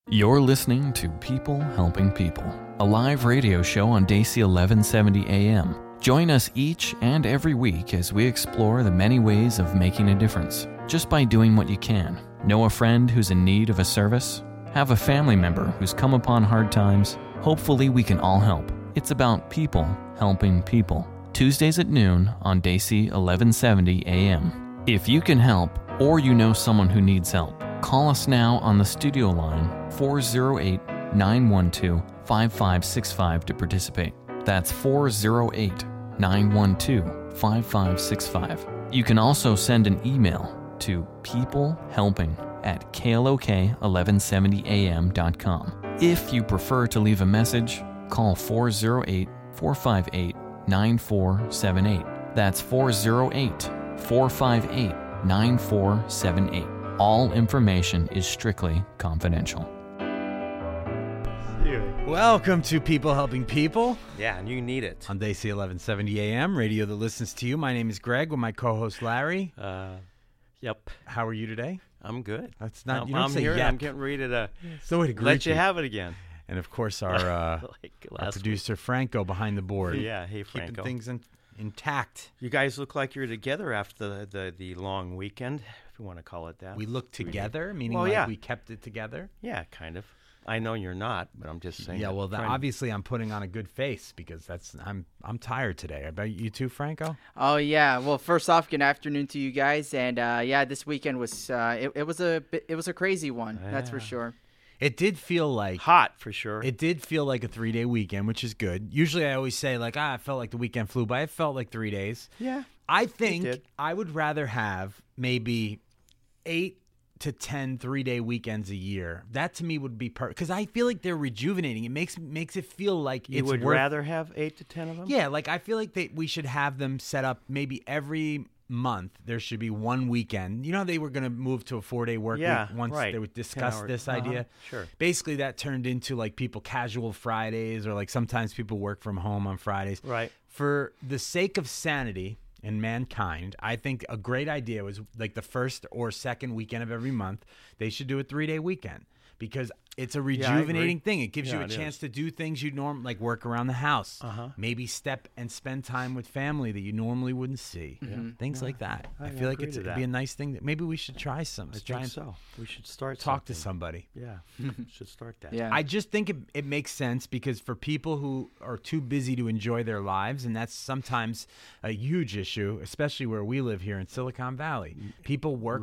You're listening to People Helping People, a live radio show on Daisy 1170 AM. Join us each and every week as we explore the many ways of making a difference, just by doing what you can. Know a friend who's in need of a service? Have a family member who's come upon hard times? Hopefully we can all help. It's about people helping people. Tuesdays at noon on Daisy 1170 AM. If you can help, or you know someone who needs help, call us now on the studio line 408-912-5565 to participate. That's 408-912-5565. You can also send an email to peoplehelping@klok1170am.com. If you prefer to leave a message, call 408-458-9478. That's 408-458-9478. All information is strictly confidential. Welcome to People Helping People. Yeah, and you need it. On Daisy 1170 AM, radio that listens to you. My name is Greg with my co-host Larry. Yep. How are you today? I'm good. That's not. You I'm don't say here. yep. I'm getting ready to It's the way to greet let you have it again. And of course, our, our producer Franco behind the board. Yeah, hey Franco. Keeping things intact. You guys look like you're together after the long weekend, if you want to call it that. We look together, meaning we kept it together. Yeah, kind of. I know you're not, but I'm just saying. Yeah, well, obviously I'm putting on a good face because I'm tired today. I bet you too, Franco. Oh yeah. Well, first off, good afternoon to you guys, and this weekend was it was a crazy one. Yeah. That's for sure. It did feel like hot for sure. It did feel like a 3-day weekend, which is good. Usually I always say like, I felt like the weekend flew by. It felt like 3 days. Yeah. I think I would rather have maybe 8 to 10 3-day weekends a year. That to me would be perfect because I feel like they're rejuvenating. It makes it feel like you would rather have 8 to 10 of them. Yeah, like I feel like we should have them set up maybe every month. There should be one weekend. You know, they were going to move to a 4-day work week once they would discuss this idea. Sure. Basically, that turned into like people casual Fridays, or like sometimes people work from home on Fridays. Right. For the sake of sanity and mankind, I think a great idea was like the first or second weekend of every month, they should do a 3-day weekend because it's a rejuvenating thing. It gives you a chance to do things you normally, like work around the house, maybe step and spend time with family that you normally wouldn't see. Things like that. I feel like it'd be a nice thing that maybe we should try some. I think so. We should start talk to somebody. Yeah, should start that. Yeah. I just think it makes sense because for people who are too busy to enjoy their lives, and that's sometimes a huge issue, especially where we live here in Silicon Valley. People work.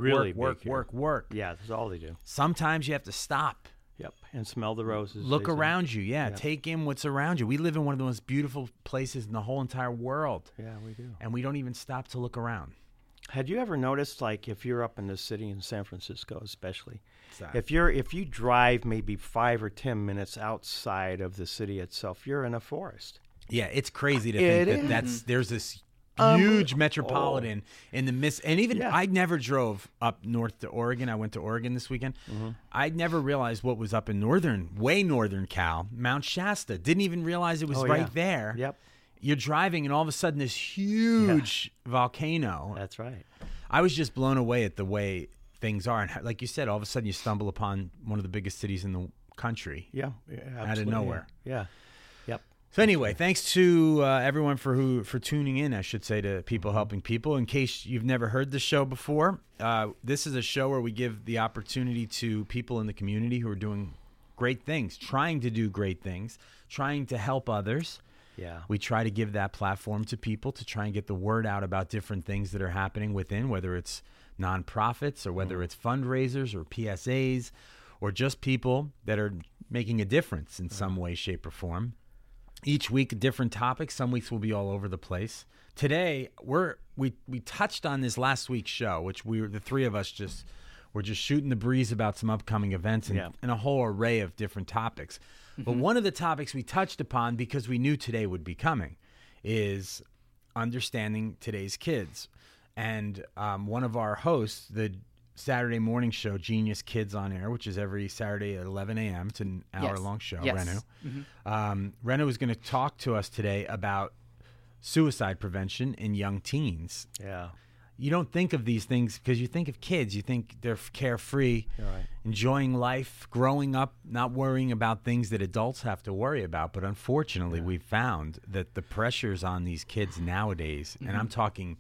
Yeah, that's all they do. Sometimes you have to stop. Yep, and smell the roses. Look around you, Take in what's around you. We live in one of the most beautiful places in the whole entire world. Yeah, we do. And we don't even stop to look around. Had you ever noticed, like, if you're up in the city in San Francisco especially, if you drive maybe 5 or 10 minutes outside of the city itself, you're in a forest. Yeah, it's crazy to think there's this huge metropolitan in the midst. And even I never drove up north to Oregon. I went to Oregon this weekend. I'd never realized what was up in way northern Cal, Mount Shasta. Didn't even realize it was there. Yep. You're driving and all of a sudden this huge volcano. That's right. I was just blown away at the way things are. And like you said, all of a sudden you stumble upon one of the biggest cities in the country. Yeah, out of nowhere. Yeah. Yep. So anyway, thanks to everyone for tuning in, I should say, to People Helping People. In case you've never heard the show before, this is a show where we give the opportunity to people in the community who are doing great things, trying to do great things, trying to help others. Yeah. We try to give that platform to people to try and get the word out about different things that are happening within, whether it's nonprofits or whether it's fundraisers or PSAs or just people that are making a difference in some way, shape, or form. Each week, a different topic. Some weeks will be all over the place. Today, we touched on this last week's show, which the three of us were just shooting the breeze about some upcoming events and a whole array of different topics. But one of the topics we touched upon, because we knew today would be coming, is understanding today's kids. And one of our hosts, the Saturday morning show, Genius Kids on Air, which is every Saturday at 11 a.m. It's an hour-long show, Renu. Renu is going to talk to us today about suicide prevention in young teens. Yeah. you don't think of these things because you think of kids. You think they're carefree, Right. enjoying life, growing up, not worrying about things that adults have to worry about. But unfortunately, we've found that the pressures on these kids nowadays, and I'm talking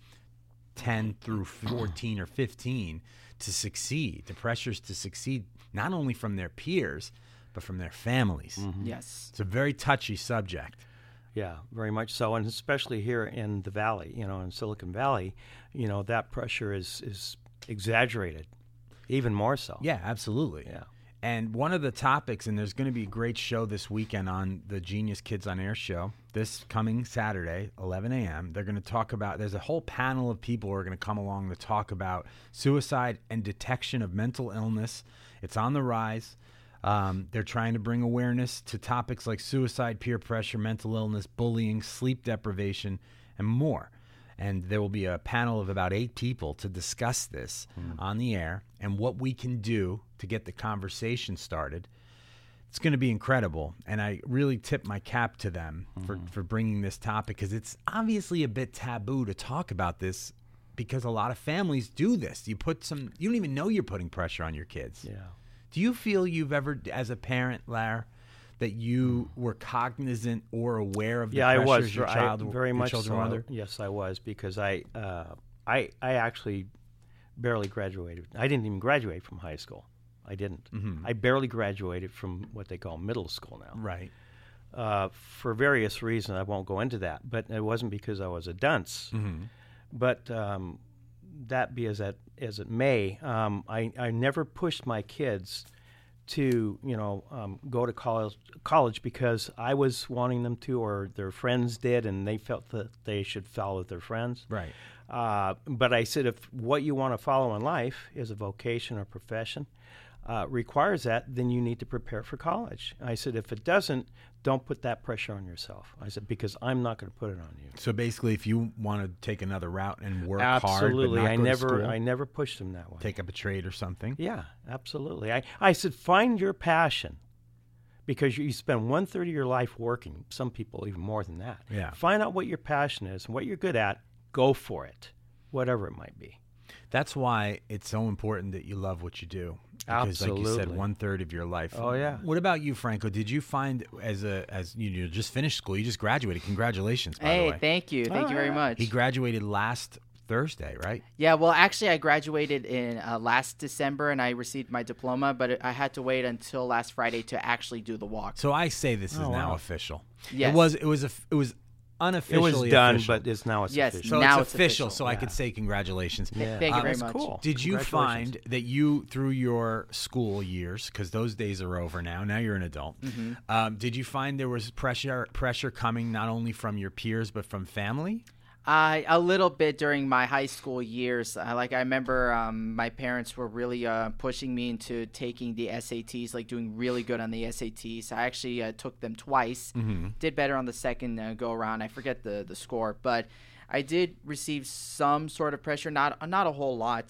10 through 14 or 15, to succeed, the pressures to succeed, not only from their peers, but from their families. Yes. It's a very touchy subject. Yeah, very much so, and especially here in the Valley, in Silicon Valley, that pressure is exaggerated, even more so. Yeah, absolutely. Yeah. And one of the topics, and there's going to be a great show this weekend on the Genius Kids on Air show, this coming Saturday, 11 a.m., they're going to talk about, there's a whole panel of people who are going to come along to talk about suicide and detection of mental illness. It's on the rise. They're trying to bring awareness to topics like suicide, peer pressure, mental illness, bullying, sleep deprivation, and more. And there will be a panel of about 8 people to discuss this on the air and what we can do to get the conversation started. It's going to be incredible. And I really tip my cap to them for bringing this topic, because it's obviously a bit taboo to talk about this, because a lot of families do this. You don't even know you're putting pressure on your kids. Yeah. Do you feel you've ever, as a parent, Lar, that you were cognizant or aware of the pressures your children were under? Yes, I was, because I actually barely graduated. I didn't even graduate from high school. I didn't. I barely graduated from what they call middle school now. Right. For various reasons, I won't go into that. But it wasn't because I was a dunce. But that be as it may, I never pushed my kids to go to college because I was wanting them to, or their friends did, and they felt that they should follow their friends. Right. But I said, if what you want to follow in life is a vocation or profession, requires that, then you need to prepare for college. I said, if it doesn't, don't put that pressure on yourself. I said, because I'm not going to put it on you. So basically, if you want to take another route and work absolutely. hard, but not go to school, I never pushed them that way. take up a trade or something. Yeah, absolutely. I said, find your passion, because you spend 1/3 of your life working. Some people even more than that. Yeah. Find out what your passion is and what you're good at. Go for it, whatever it might be. That's why it's so important that you love what you do. Because, like you said, Absolutely. 1/3 of your life. Oh, yeah. What about you, Franco? Did you find, as you just finished school, you just graduated. Congratulations, by the Hey, way. thank you very much. He graduated last Thursday, right? Yeah, well, actually, I graduated in last December, and I received my diploma, but I had to wait until last Friday to actually do the walk. So I say this is now wow. official. Yes. It was unofficially It was done, official. but it's now Yes. official. So Now it's it's official, official. so I could say congratulations. Yeah. Thank you very That's much. cool. Did you Congratulations. find that you, through your school years, because those days are over now, now you're an adult, did you find there was pressure coming not only from your peers but from family? A little bit during my high school years. I remember my parents were really pushing me into taking the SATs, like doing really good on the SATs. I actually took them twice, did better on the second go around. I forget the score, but I did receive some sort of pressure, not a whole lot.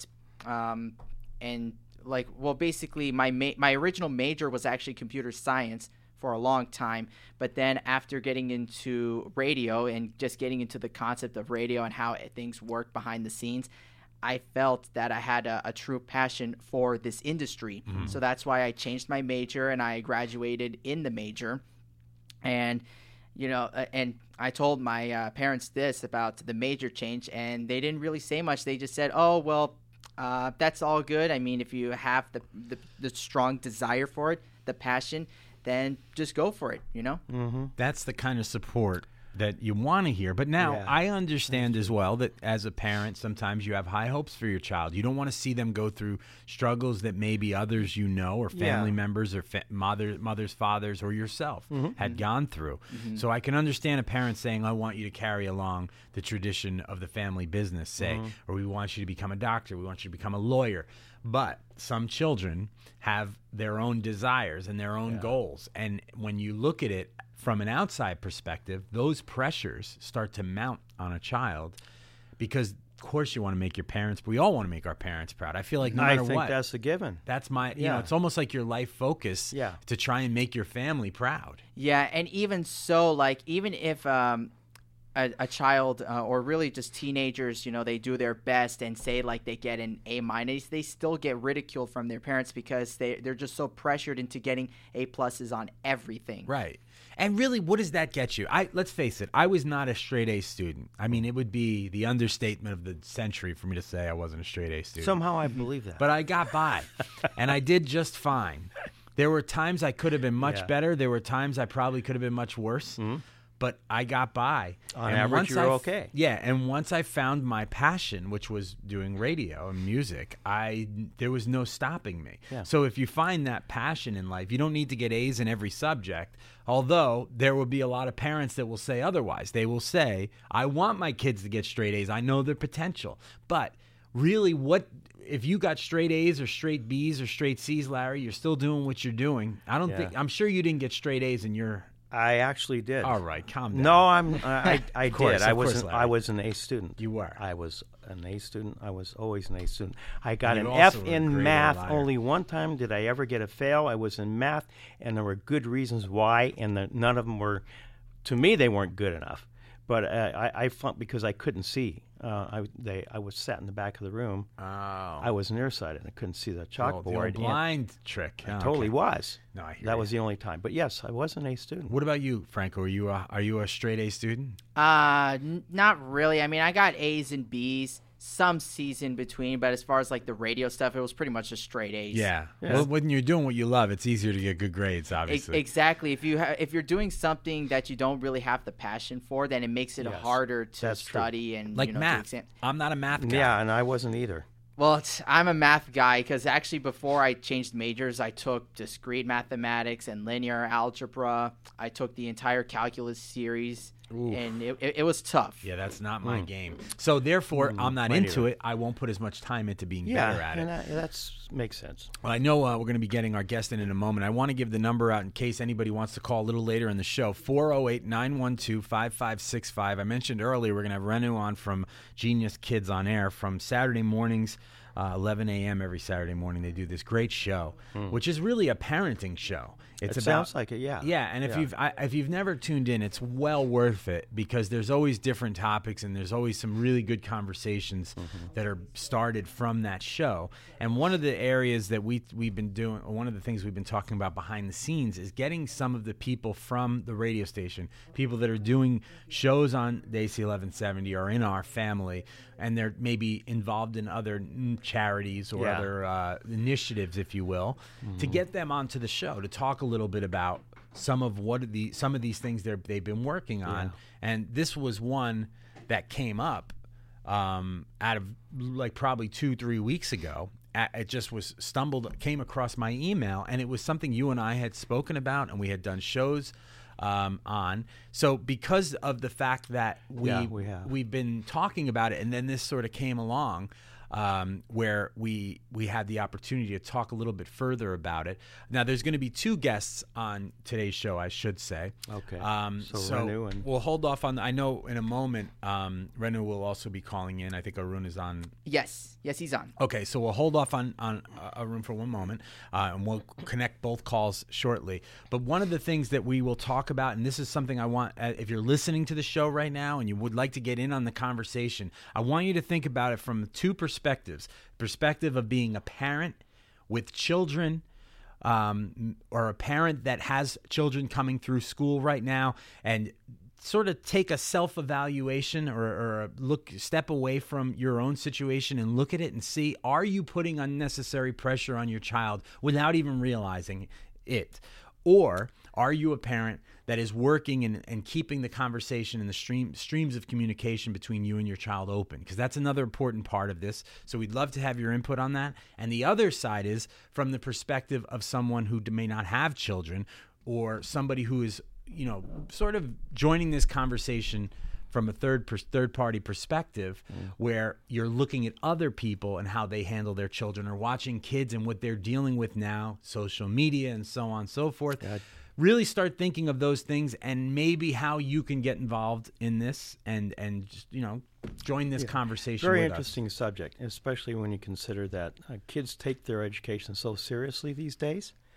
And basically my original major was actually computer science for a long time, but then after getting into radio and just getting into the concept of radio and how things work behind the scenes, I felt that I had a true passion for this industry. So that's why I changed my major and I graduated in the major. And and I told my parents this about the major change, and they didn't really say much. They just said, "Oh, well, that's all good. I mean, if you have the strong desire for it, the passion, then just go for it, That's the kind of support that you want to hear. But now Yeah. I understand as well that as a parent, sometimes you have high hopes for your child. You don't want to see them go through struggles that maybe others or family members or mothers, fathers, or yourself had gone through. So I can understand a parent saying, I want you to carry along the tradition of the family business, say, or we want you to become a doctor, we want you to become a lawyer. But some children have their own desires and their own goals. And when you look at it from an outside perspective, those pressures start to mount on a child because, of course, you want to make your parents, we all want to make our parents proud. I feel like no matter I think what, that's a given. that's my, it's almost like your life focus to try and make your family proud. Yeah, and even so, even if a child or really just teenagers, they do their best and say like they get an A-, they still get ridiculed from their parents because they're just so pressured into getting A+s on everything. Right. And really, what does that get you? Let's face it, I was not a straight A student. I mean, it would be the understatement of the century for me to say I wasn't a straight A student. Somehow I believe that. But I got by, and I did just fine. There were times I could have been much better. There were times I probably could have been much worse. Mm-hmm. But I got by. On average, you were okay. Yeah, and once I found my passion, which was doing radio and music, there was no stopping me. Yeah. So if you find that passion in life, you don't need to get A's in every subject, although there will be a lot of parents that will say otherwise. They will say, I want my kids to get straight A's. I know their potential. But really, if you got straight A's or straight B's or straight C's, Larry, you're still doing what you're doing. I'm sure you didn't get straight A's in your... I actually did. All right, calm down. No, I did. I was an A student. You were. I was an A student. I was always an A student. I got an also F were a in great math. liar. Only one time did I ever get a fail. I was in math, and there were good reasons why, and none of them were, to me, they weren't good enough. But I flunked because I couldn't see. I was sat in the back of the room. Oh. I was nearsighted. I couldn't see the chalkboard. The old blind trick. I totally was. No, I hear that you. was the only time. But yes, I was an A student. What about you, Franco? Are you a straight A student? Not really. I mean, I got A's and B's, some C's in between, but as far as like the radio stuff, it was pretty much just straight A's. Yeah. Well, when you're doing what you love, it's easier to get good grades, obviously. Exactly. If you're doing something that you don't really have the passion for, then it makes it harder to study and like math. I'm not a math guy. Yeah, and I wasn't either. Well, I'm a math guy because actually before I changed majors, I took discrete mathematics and linear algebra. I took the entire calculus series, and it was tough. Yeah, that's not my game. So therefore, I'm not into it. I won't put as much time into being better at it. Yeah, that makes sense. Well, I know we're going to be getting our guest in a moment. I want to give the number out in case anybody wants to call a little later in the show, 408-912-5565. I mentioned earlier we're going to have Renu on from Genius Kids on Air from Saturday mornings, 11 a.m. every Saturday morning. They do this great show, which is really a parenting show. It sounds like it, yeah. Yeah, and if you've never tuned in, it's well worth it because there's always different topics and there's always some really good conversations that are started from that show. And one of the areas that we've been doing, or one of the things we've been talking about behind the scenes, is getting some of the people from the radio station, people that are doing shows on AC 1170 or in our family, and they're maybe involved in other charities or other initiatives, if you will, to get them onto the show to talk a little bit about some of these things they've been working on. And this was one that came up out of like probably 2-3 weeks ago. It just came across my email, and it was something you and I had spoken about, and we had done shows on. So because of the fact that we've been talking about it, and then this sort of came along, where we had the opportunity to talk a little bit further about it. Now, there's going to be 2 guests on today's show, I should say. Okay. So Renu and... we'll hold off on. I know in a moment, Renu will also be calling in. I think Arun is on. Yes, he's on. Okay, so we'll hold off on Arun for one moment, and we'll connect both calls shortly. But one of the things that we will talk about, and this is something I want, if you're listening to the show right now and you would like to get in on the conversation, I want you to think about it from 2 perspectives. Perspective of being a parent with children, or a parent that has children coming through school right now, and sort of take a self-evaluation or step away from your own situation and look at it and see, are you putting unnecessary pressure on your child without even realizing it? Or are you a parent that is working and keeping the conversation and the streams of communication between you and your child open? Because that's another important part of this. So we'd love to have your input on that. And the other side is from the perspective of someone who may not have children, or somebody who is, sort of joining this conversation from a third-party perspective, where you're looking at other people and how they handle their children, or watching kids and what they're dealing with now, social media and so on and so forth. Really start thinking of those things and maybe how you can get involved in this and just, join this conversation Very with interesting subject, especially when you consider that kids take their education so seriously these days.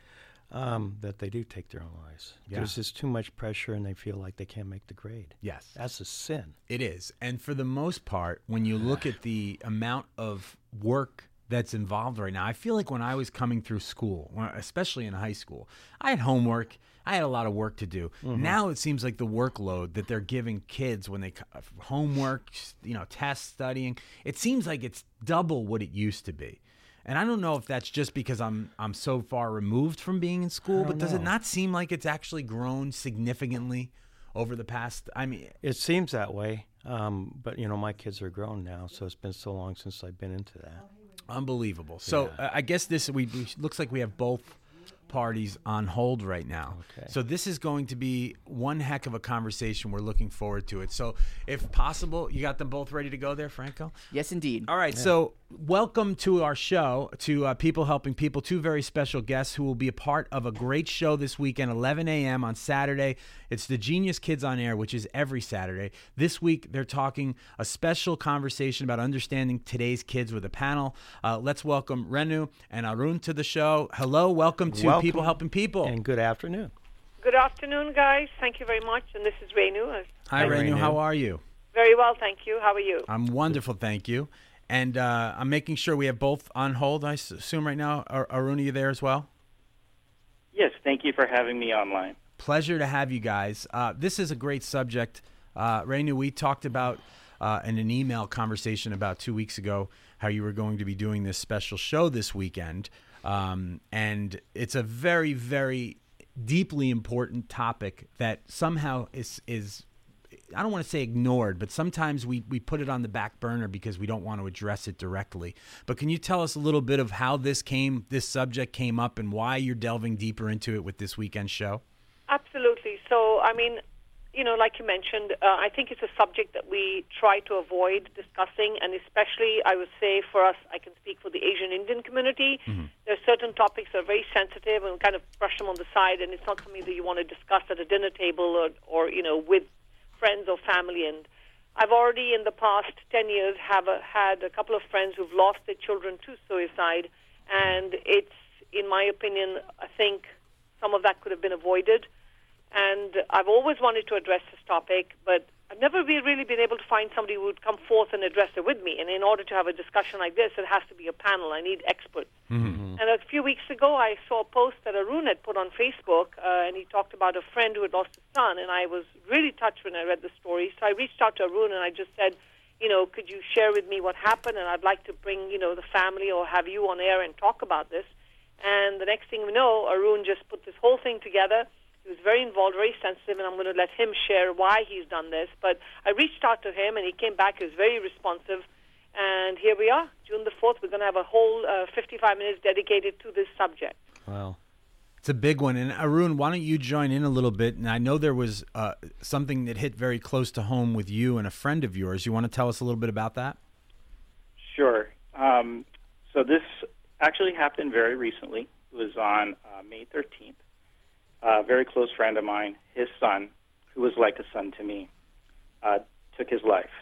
that they do take their own lives. Yeah. There's just too much pressure, and they feel like they can't make the grade. Yes. That's a sin. It is. And for the most part, when you look at the amount of work that's involved right now, I feel like when I was coming through school, especially in high school, I had homework. I had a lot of work to do. Now it seems like the workload that they're giving kids when they homework, tests, studying, it seems like it's double what it used to be. And I don't know if that's just because I'm so far removed from being in school, but does it not seem like it's actually grown significantly over the past? I mean, it seems that way. But my kids are grown now, so it's been so long since I've been into that. Unbelievable. So I guess we looks like we have both parties on hold right now. Okay. So this is going to be one heck of a conversation. We're looking forward to it. So if possible, you got them both ready to go there, Franco? Yes, indeed. All right. So welcome to our show, to People Helping People, two very special guests who will be a part of a great show this weekend, 11 a.m. on Saturday. It's the Genius Kids on Air, which is every Saturday. This week, they're talking a special conversation about understanding today's kids with a panel. Let's welcome Renu and Arun to the show. Hello. Welcome to People Helping People. And good afternoon. Good afternoon, guys. Thank you very much. And this is Renu. Hi, Renu. How are you? Very well, thank you. How are you? I'm wonderful, thank you. And I'm making sure we have both on hold, I assume, right now. Arun, are you there as well? Yes, thank you for having me online. Pleasure to have you guys. This is a great subject. Renu, we talked about in an email conversation about 2 weeks ago how you were going to be doing this special show this weekend. And it's a very, very deeply important topic that somehow is I don't want to say ignored, but sometimes we put it on the back burner because we don't want to address it directly. But can you tell us a little bit of how this subject came up and why you're delving deeper into it with this weekend show? Absolutely. So, I mean, like you mentioned, I think it's a subject that we try to avoid discussing, and especially, I would say, for us, I can speak for the Asian Indian community. Mm-hmm. There are certain topics that are very sensitive and we kind of brush them on the side, and it's not something that you want to discuss at a dinner table or with friends or family. And I've already, in the past 10 years, had a couple of friends who've lost their children to suicide, and it's, in my opinion, I think some of that could have been avoided. And I've always wanted to address this topic, but I've never really been able to find somebody who would come forth and address it with me. And in order to have a discussion like this, it has to be a panel. I need experts. Mm-hmm. And a few weeks ago, I saw a post that Arun had put on Facebook, and he talked about a friend who had lost his son. And I was really touched when I read the story. So I reached out to Arun, and I just said, could you share with me what happened? And I'd like to bring, the family or have you on air and talk about this. And the next thing we know, Arun just put this whole thing together. He was very involved, very sensitive, and I'm going to let him share why he's done this. But I reached out to him, and he came back. He was very responsive. And here we are, June the 4th. We're going to have a whole 55 minutes dedicated to this subject. Wow. It's a big one. And Arun, why don't you join in a little bit? And I know there was something that hit very close to home with you and a friend of yours. You want to tell us a little bit about that? Sure. So this actually happened very recently. It was on May 13th. A very close friend of mine, his son, who was like a son to me, took his life.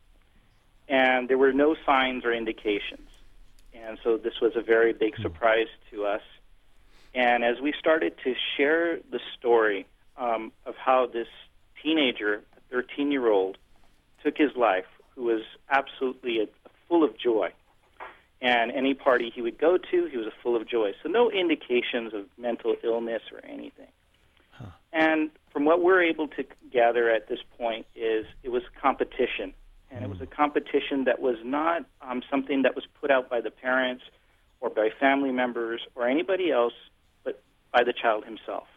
And there were no signs or indications. And so this was a very big surprise to us. And as we started to share the story of how this teenager, a 13-year-old, took his life, who was absolutely full of joy. And any party he would go to, he was full of joy. So no indications of mental illness or anything. Huh. And from what we're able to gather at this point is it was competition. And it was a competition that was not something that was put out by the parents or by family members or anybody else, but by the child himself.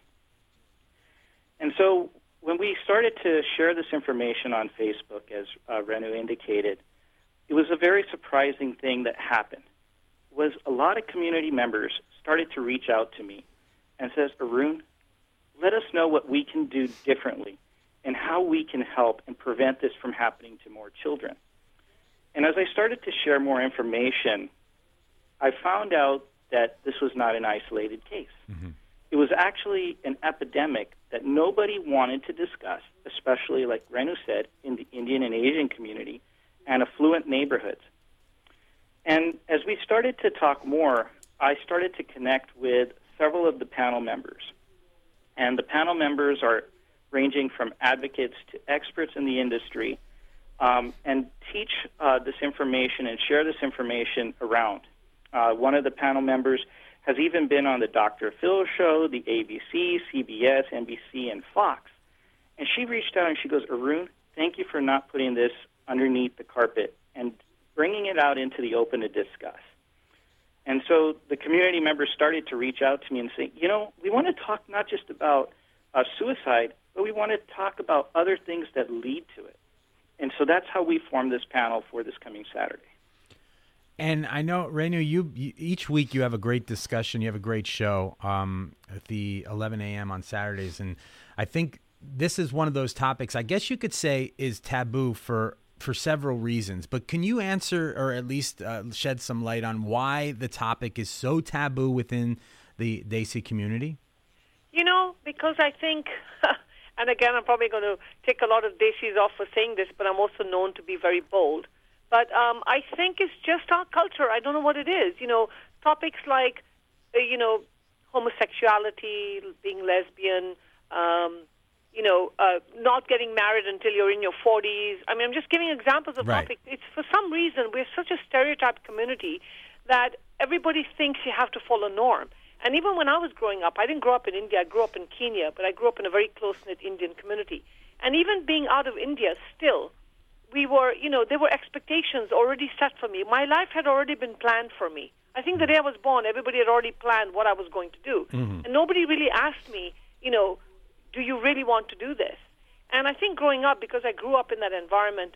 And so when we started to share this information on Facebook, as Renu indicated, it was a very surprising thing that happened. Was a lot of community members started to reach out to me and says, Arun, let us know what we can do differently and how we can help and prevent this from happening to more children. And as I started to share more information, I found out that this was not an isolated case. Mm-hmm. It was actually an epidemic that nobody wanted to discuss, especially, like Renu said, in the Indian and Asian community and affluent neighborhoods. And as we started to talk more, I started to connect with several of the panel members. And the panel members are ranging from advocates to experts in the industry, and teach this information and share this information around. One of the panel members has even been on the Dr. Phil show, the ABC, CBS, NBC, and Fox. And she reached out and she goes, Arun, thank you for not putting this underneath the carpet and bringing it out into the open to discuss. And so the community members started to reach out to me and say, we want to talk not just about suicide, but we want to talk about other things that lead to it. And so that's how we formed this panel for this coming Saturday. And I know, Renu, you each week you have a great discussion. You have a great show at the 11 a.m. on Saturdays. And I think this is one of those topics, I guess you could say, is taboo for several reasons. But can you answer or at least shed some light on why the topic is so taboo within the Desi community? Because I think, and again, I'm probably going to take a lot of Desis off for saying this, but I'm also known to be very bold. But I think it's just our culture. I don't know what it is. Topics like, homosexuality, being lesbian, not getting married until you're in your 40s. I mean, I'm just giving examples of topics. It's for some reason we're such a stereotyped community that everybody thinks you have to follow norm. And even when I was growing up, I didn't grow up in India. I grew up in Kenya, but I grew up in a very close-knit Indian community. And even being out of India still, we were, there were expectations already set for me. My life had already been planned for me. I think the day I was born, everybody had already planned what I was going to do. Mm-hmm. And nobody really asked me, do you really want to do this? And I think growing up, because I grew up in that environment,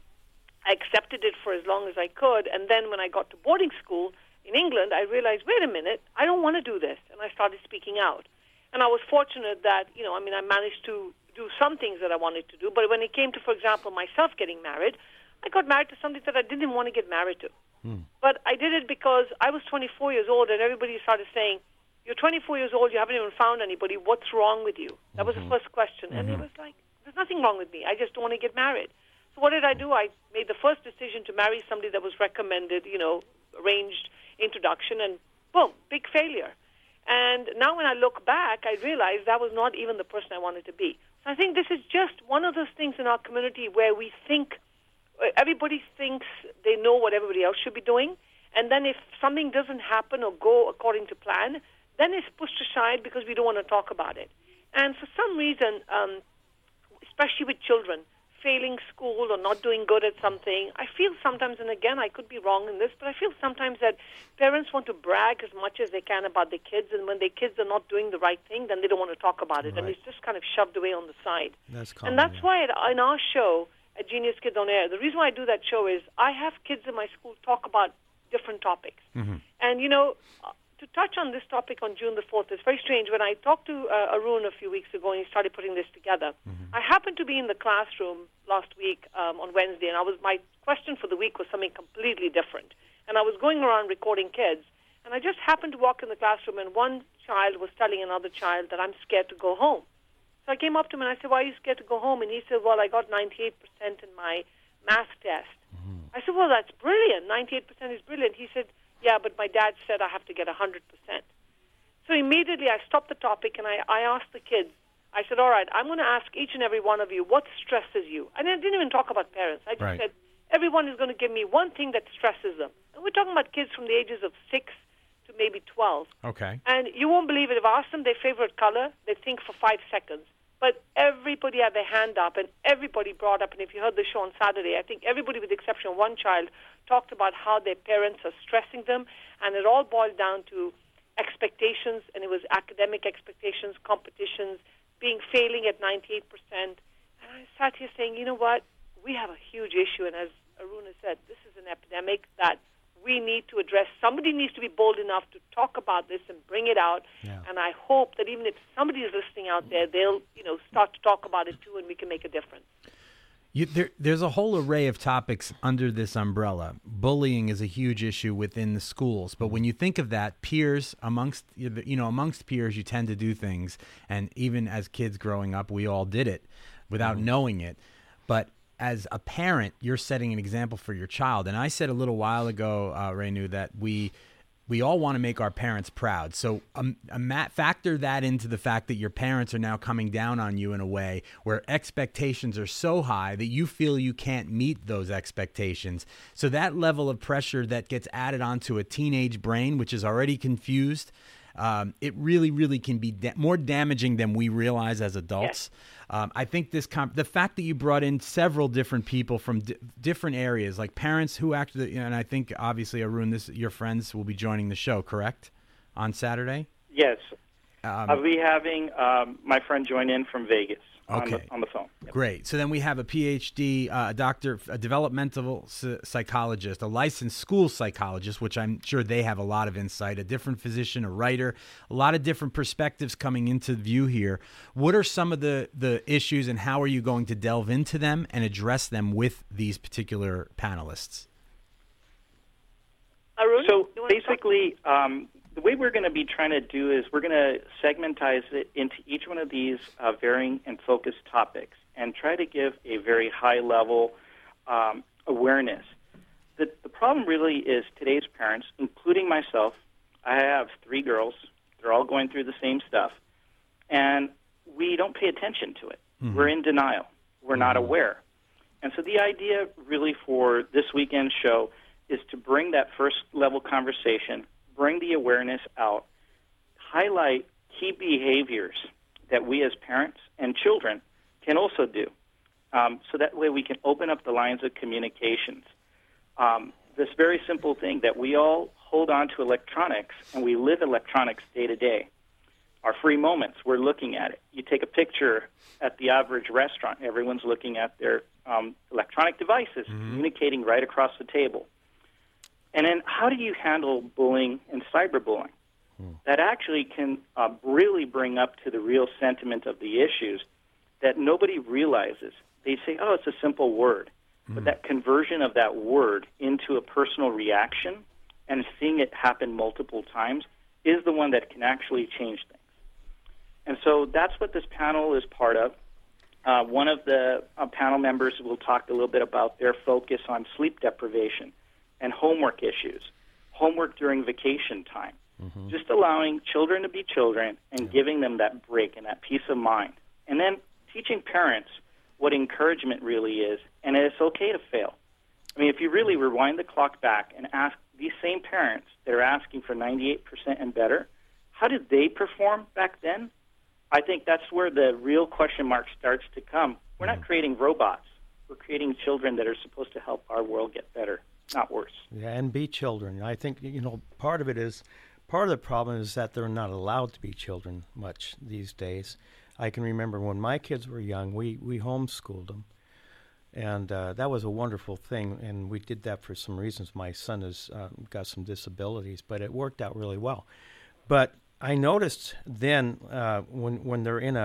I accepted it for as long as I could. And then when I got to boarding school in England, I realized, wait a minute, I don't want to do this. And I started speaking out. And I was fortunate that, I managed to do some things that I wanted to do. But when it came to, for example, myself getting married, I got married to somebody that I didn't want to get married to. But I did it because I was 24 years old, and everybody started saying, you're 24 years old, you haven't even found anybody, what's wrong with you? That was the first question. And it was like, there's nothing wrong with me. I just don't want to get married. So what did I do? I made the first decision to marry somebody that was recommended, arranged introduction, and boom, big failure. And now when I look back, I realize that was not even the person I wanted to be. So I think this is just one of those things in our community where we think, everybody thinks they know what everybody else should be doing, and then if something doesn't happen or go according to plan, then it's pushed aside because we don't want to talk about it. And for some reason, especially with children, failing school or not doing good at something, I feel sometimes, and again, I could be wrong in this, but I feel sometimes that parents want to brag as much as they can about their kids, and when their kids are not doing the right thing, then they don't want to talk about it, and it's just kind of shoved away on the side. That's common, and that's why in our show, at Genius Kids on Air, the reason why I do that show is I have kids in my school talk about different topics. Mm-hmm. And, to touch on this topic on June the 4th, it's very strange. When I talked to Arun a few weeks ago and he started putting this together, I happened to be in the classroom last week on Wednesday, and my question for the week was something completely different. And I was going around recording kids, and I just happened to walk in the classroom, and one child was telling another child that I'm scared to go home. So I came up to him and I said, why are you scared to go home? And he said, well, I got 98% in my math test. I said, well, that's brilliant. 98% is brilliant. He said, yeah, but my dad said I have to get 100%. So immediately I stopped the topic and I asked the kids, I said, all right, I'm going to ask each and every one of you what stresses you. And I didn't even talk about parents. I just said, everyone is going to give me one thing that stresses them. And we're talking about kids from the ages of 6 to maybe 12. Okay. And you won't believe it. If I ask them their favorite color, they think for 5 seconds. But everybody had their hand up, and everybody brought up, and if you heard the show on Saturday, I think everybody with the exception of one child talked about how their parents are stressing them, and it all boiled down to expectations, and it was academic expectations, competitions, failing at 98%. And I sat here saying, you know what, we have a huge issue, and as Arun has said, this is an epidemic that we need to address. Somebody needs to be bold enough to talk about this and bring it out. Yeah. And I hope that even if somebody is listening out there, they'll start to talk about it too, and we can make a difference. There's a whole array of topics under this umbrella. Bullying is a huge issue within the schools, but when you think of that, peers amongst peers, you tend to do things, and even as kids growing up, we all did it without knowing it. But as a parent, you're setting an example for your child. And I said a little while ago, Renu, that we all want to make our parents proud. So factor that into the fact that your parents are now coming down on you in a way where expectations are so high that you feel you can't meet those expectations. So that level of pressure that gets added onto a teenage brain, which is already confused, it really, really can be more damaging than we realize as adults. Yes. I think the fact that you brought in several different people from different areas, like parents who actually, and I think obviously Arun, your friends will be joining the show, correct? On Saturday? Yes. I'll be having my friend join in from Vegas. Okay. On the phone. Yep. Great. So then we have a PhD, a developmental psychologist, a licensed school psychologist, which I'm sure they have a lot of insight, a different physician, a writer, a lot of different perspectives coming into view here. What are some of the issues and how are you going to delve into them and address them with these particular panelists? Arun, so basically, the way we're going to be trying to do is we're going to segmentize it into each one of these varying and focused topics and try to give a very high-level awareness. The problem really is today's parents, including myself. I have 3 girls. They're all going through the same stuff, and we don't pay attention to it. Mm-hmm. We're in denial. We're not aware. And so the idea really for this weekend's show is to bring that first-level conversation, bring the awareness out, highlight key behaviors that we as parents and children can also do. So that way we can open up the lines of communications. This very simple thing that we all hold on to electronics and we live electronics day to day. Our free moments, we're looking at it. You take a picture at the average restaurant, everyone's looking at their electronic devices, communicating right across the table. And then how do you handle bullying and cyberbullying? That actually can really bring up to the real sentiment of the issues that nobody realizes. They say, oh, it's a simple word. But that conversion of that word into a personal reaction and seeing it happen multiple times is the one that can actually change things. And so that's what this panel is part of. One of the panel members will talk a little bit about their focus on sleep deprivation and homework issues, homework during vacation time, just allowing children to be children and giving them that break and that peace of mind. And then teaching parents what encouragement really is, and it's okay to fail. I mean, if you really rewind the clock back and ask these same parents that are asking for 98% and better, how did they perform back then? I think that's where the real question mark starts to come. We're not creating robots. We're creating children that are supposed to help our world get better, not worse. Yeah, and be children. I think, part of the problem is that they're not allowed to be children much these days. I can remember when my kids were young, we homeschooled them. And that was a wonderful thing, and we did that for some reasons. My son has got some disabilities, but it worked out really well. But I noticed then when they're in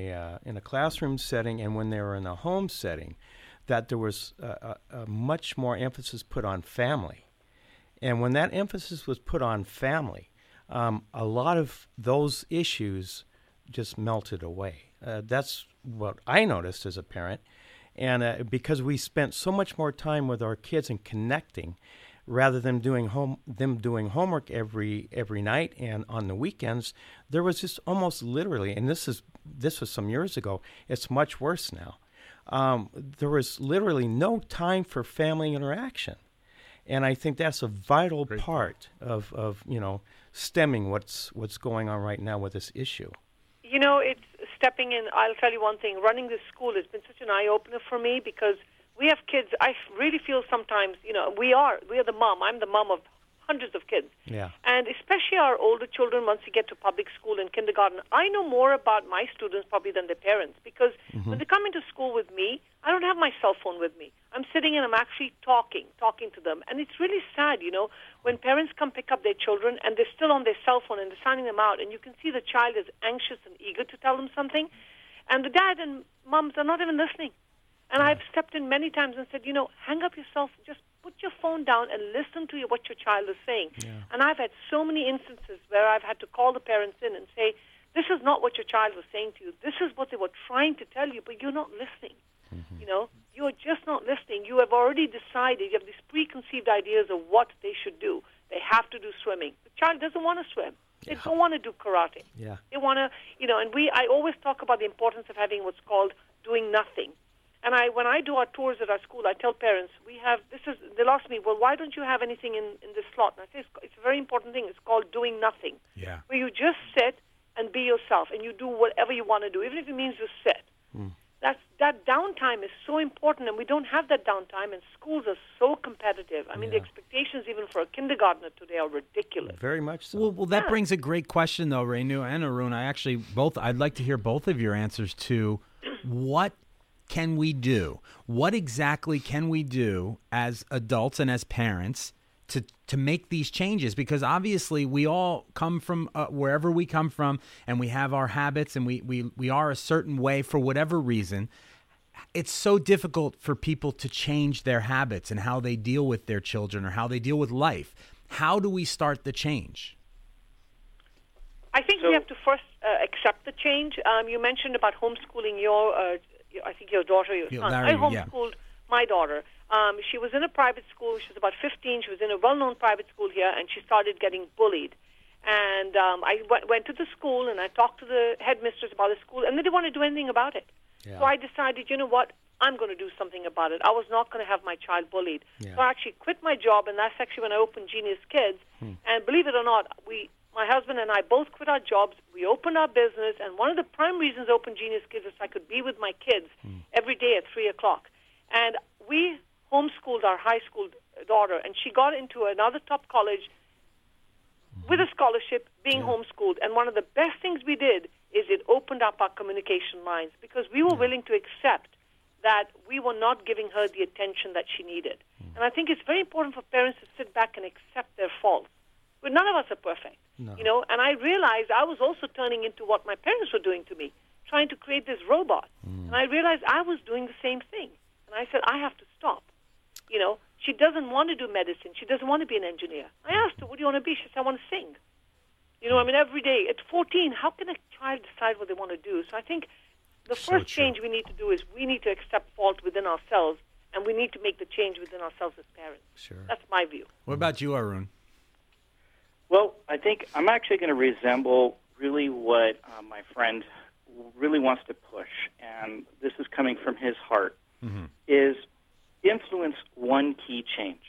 a classroom setting and when they were in a home setting, that there was a much more emphasis put on family. And when that emphasis was put on family, a lot of those issues just melted away. That's what I noticed as a parent. And because we spent so much more time with our kids and connecting, rather than doing homework every night and on the weekends, there was just almost literally, and this was some years ago. It's much worse now. There was literally no time for family interaction, and I think that's a vital part of stemming what's going on right now with this issue. It's stepping in. I'll tell you one thing. Running this school has been such an eye-opener for me because we have kids. I really feel sometimes, we are the mom. I'm the mom of hundreds of kids. Yeah. And especially our older children, once you get to public school and kindergarten, I know more about my students probably than their parents because when they come into school with me, I don't have my cell phone with me. I'm sitting and I'm actually talking to them. And it's really sad, when parents come pick up their children and they're still on their cell phone and they're signing them out and you can see the child is anxious and eager to tell them something. And the dad and moms are not even listening. And I've stepped in many times and said, hang up your cell phone, just put your phone down and listen to what your child is saying. Yeah. And I've had so many instances where I've had to call the parents in and say, this is not what your child was saying to you. This is what they were trying to tell you, but you're not listening. You're just not listening. You have already decided. You have these preconceived ideas of what they should do. They have to do swimming. The child doesn't want to swim. They don't want to do karate. Yeah. They want to, and I always talk about the importance of having what's called doing nothing. And when I do our tours at our school, I tell parents, they'll ask me, well, why don't you have anything in this slot? And I say, it's a very important thing. It's called doing nothing. Yeah. Where you just sit and be yourself, and you do whatever you want to do, even if it means just sit. That downtime is so important, and we don't have that downtime, and schools are so competitive. I mean, the expectations even for a kindergartner today are ridiculous. Very much so. Well, that brings a great question, though, Renu and Arun. I'd like to hear both of your answers to what can we do? What exactly can we do as adults and as parents to make these changes? Because obviously we all come from wherever we come from, and we have our habits, and we are a certain way for whatever reason. It's so difficult for people to change their habits and how they deal with their children or how they deal with life. How do we start the change? I think we have to first accept the change. You mentioned about homeschooling I think your daughter, your son. Larry, I homeschooled my daughter. She was in a private school. She was about 15. She was in a well-known private school here, and she started getting bullied. And I went to the school, and I talked to the headmistress about the school, and they didn't want to do anything about it. Yeah. So I decided, you know what, I'm going to do something about it. I was not going to have my child bullied. Yeah. So I actually quit my job, and that's actually when I opened Genius Kids. And believe it or not, my husband and I both quit our jobs. We opened our business, and one of the prime reasons I opened Genius Kids is I could be with my kids every day at 3 o'clock. And we homeschooled our high school daughter, and she got into another top college with a scholarship, being homeschooled. And one of the best things we did is it opened up our communication lines, because we were willing to accept that we were not giving her the attention that she needed. And I think it's very important for parents to sit back and accept their faults. But none of us are perfect, and I realized I was also turning into what my parents were doing to me, trying to create this robot. And I realized I was doing the same thing. And I said, I have to stop. She doesn't want to do medicine. She doesn't want to be an engineer. I asked her, what do you want to be? She said, I want to sing. Every day. At 14, how can a child decide what they want to do? So I think the first change we need to do is we need to accept fault within ourselves, and we need to make the change within ourselves as parents. Sure. That's my view. What about you, Arun? Well, I think I'm actually going to resemble really what my friend really wants to push, and this is coming from his heart, is influence one key change.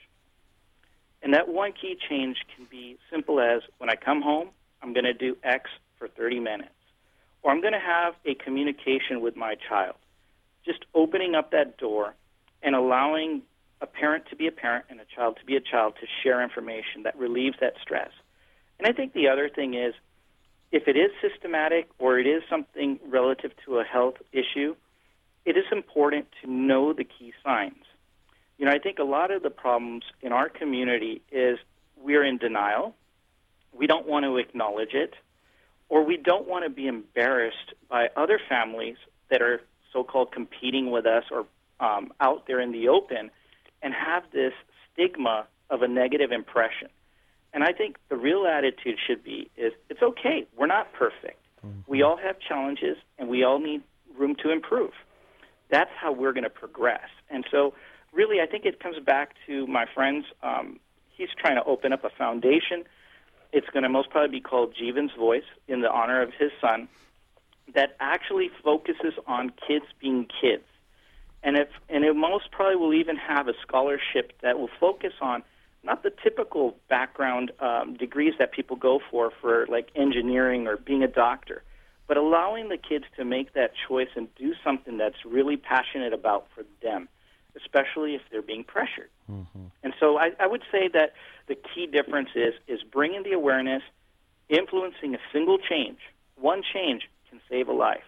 And that one key change can be simple as, when I come home, I'm going to do X for 30 minutes. Or I'm going to have a communication with my child. Just opening up that door and allowing a parent to be a parent and a child to be a child to share information that relieves that stress. And I think the other thing is, if it is systematic or it is something relative to a health issue, it is important to know the key signs. I think a lot of the problems in our community is we're in denial, we don't want to acknowledge it, or we don't want to be embarrassed by other families that are so-called competing with us or out there in the open and have this stigma of a negative impression. And I think the real attitude should be is it's okay. We're not perfect. We all have challenges, and we all need room to improve. That's how we're going to progress. And so really I think it comes back to my friend's, he's trying to open up a foundation. It's going to most probably be called Jeevan's Voice in the honor of his son, that actually focuses on kids being kids. And it most probably will even have a scholarship that will focus on not the typical background degrees that people go for like engineering or being a doctor, but allowing the kids to make that choice and do something that's really passionate about for them, especially if they're being pressured. And so I would say that the key difference is bringing the awareness, influencing a single change. One change can save a life.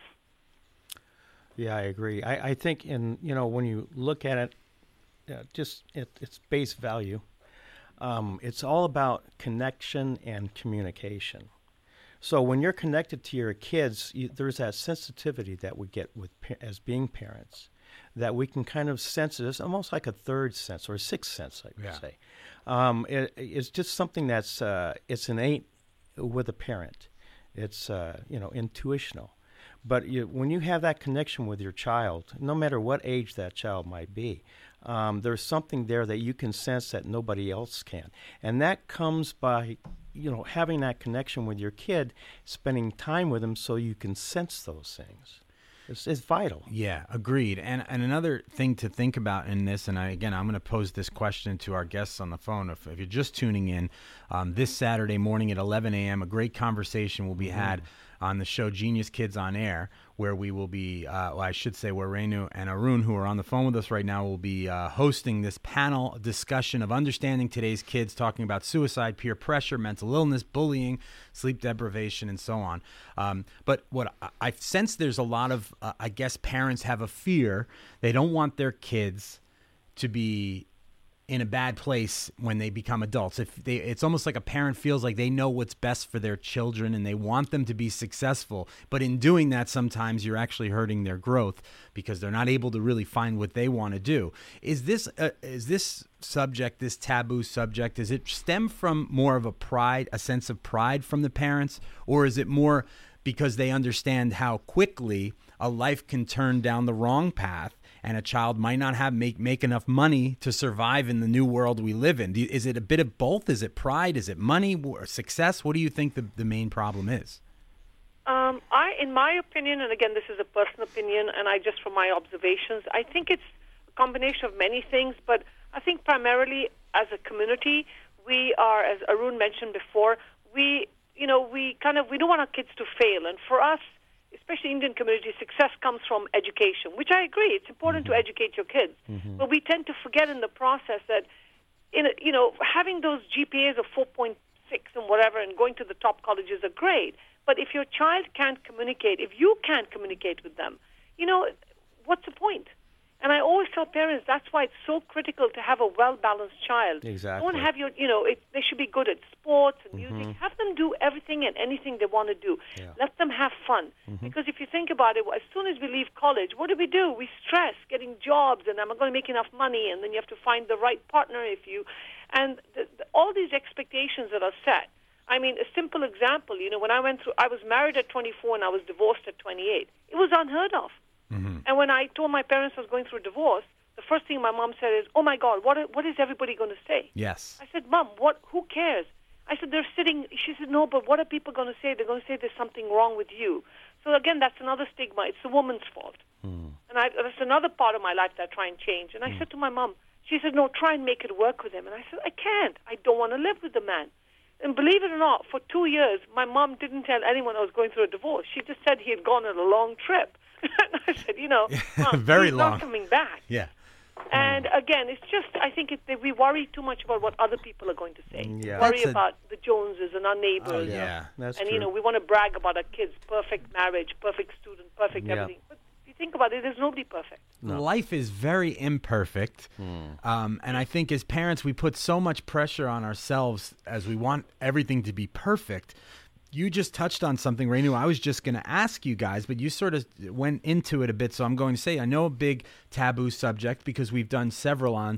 Yeah, I agree. I think when you look at it, just its base value, it's all about connection and communication. So when you're connected to your kids, there's that sensitivity that we get as being parents, that we can kind of sense it. It's almost like a third sense or a sixth sense, I would say. It's just something that's it's innate with a parent. It's intuitional. But when you have that connection with your child, no matter what age that child might be, there's something there that you can sense that nobody else can. And that comes by, having that connection with your kid, spending time with them so you can sense those things. It's vital. Yeah, agreed. And another thing to think about in this, and I'm going to pose this question to our guests on the phone. If you're just tuning in, this Saturday morning at 11 a.m., a great conversation will be had on the show Genius Kids on Air, where we will be, where Renu and Arun, who are on the phone with us right now, will be hosting this panel discussion of understanding today's kids, talking about suicide, peer pressure, mental illness, bullying, sleep deprivation, and so on. But what I sense, there's a lot of, parents have a fear. They don't want their kids to be in a bad place when they become adults. It's almost like a parent feels like they know what's best for their children and they want them to be successful. But in doing that, sometimes you're actually hurting their growth because they're not able to really find what they want to do. Is this subject, this taboo subject, does it stem from more of a sense of pride from the parents, or is it more because they understand how quickly a life can turn down the wrong path and a child might not make enough money to survive in the new world we live in? Is it a bit of both? Is it pride? Is it money or success? What do you think the main problem is? In my opinion, and again, this is a personal opinion, and from my observations, I think it's a combination of many things, but I think primarily as a community, we are, as Arun mentioned before, we don't want our kids to fail, and for us, especially Indian community, success comes from education, which I agree. It's important to educate your kids. But we tend to forget in the process that, having those GPAs of 4.6 and whatever and going to the top colleges are great. But if your child can't communicate, if you can't communicate with them, what's the point? And I always tell parents that's why it's so critical to have a well-balanced child. Exactly. Don't have they should be good at sports and music. Have them do everything and anything they want to do. Yeah. Let them have fun. Because if you think about it, as soon as we leave college, what do? We stress getting jobs, and am I going to make enough money? And then you have to find the right partner and all these expectations that are set. I mean, a simple example, when I was married at 24 and I was divorced at 28. It was unheard of. And when I told my parents I was going through a divorce, the first thing my mom said is, "Oh my God, what is everybody going to say?" Yes. I said, "Mom, who cares?" I said, "They're sitting." She said, "No, but what are people going to say? They're going to say there's something wrong with you." So again, that's another stigma. It's the woman's fault. And that's another part of my life that I try and change. And I said to my mom, she said, "No, try and make it work with him." And I said, "I can't. I don't want to live with the man." And believe it or not, for 2 years, my mom didn't tell anyone I was going through a divorce. She just said he had gone on a long trip. And I said, Mom, very he's long. not coming back. Yeah. And again, it's just, I think we worry too much about what other people are going to say. Yeah. Worry about the Joneses and our neighbors. Oh, yeah. That's and, true. We want to brag about our kids, perfect marriage, perfect student, perfect everything. But if you think about it, there's nobody perfect. No. Life is very imperfect. And I think as parents, we put so much pressure on ourselves as we want everything to be perfect. You just touched on something, Renu. I was just going to ask you guys, but you sort of went into it a bit. So I'm going to say, I know a big taboo subject because we've done several on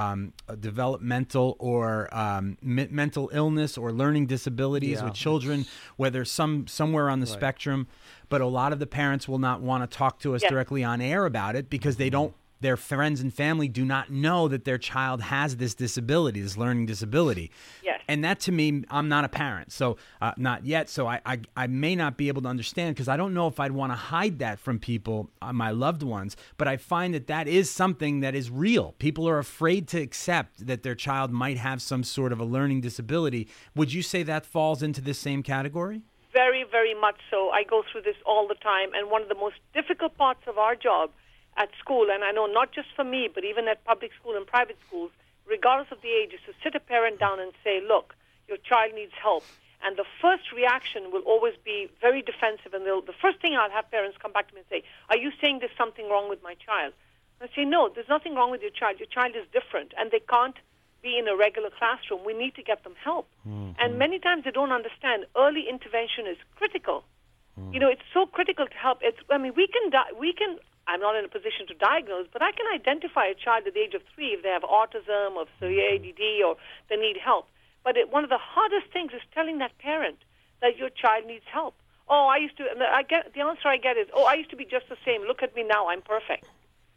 developmental or mental illness or learning disabilities with children, whether somewhere on the spectrum. But a lot of the parents will not want to talk to us directly on air about it because their friends and family do not know that their child has this disability, this learning disability. Yes. And that, to me, I'm not a parent, so not yet. So I may not be able to understand because I don't know if I'd want to hide that from people, my loved ones. But I find that is something that is real. People are afraid to accept that their child might have some sort of a learning disability. Would you say that falls into this same category? Very, very much so. I go through this all the time. And one of the most difficult parts of our job at school, and I know not just for me, but even at public school and private schools, regardless of the age, is to sit a parent down and say, look, your child needs help. And the first reaction will always be very defensive. And the first thing I'll have parents come back to me and say, are you saying there's something wrong with my child? I say, no, there's nothing wrong with your child. Your child is different, and they can't be in a regular classroom. We need to get them help. And many times they don't understand early intervention is critical. It's so critical to help. We can I'm not in a position to diagnose, but I can identify a child at the age of 3 if they have autism or severe ADD or they need help. But one of the hardest things is telling that parent that your child needs help. The answer I get is, I used to be just the same. Look at me now, I'm perfect.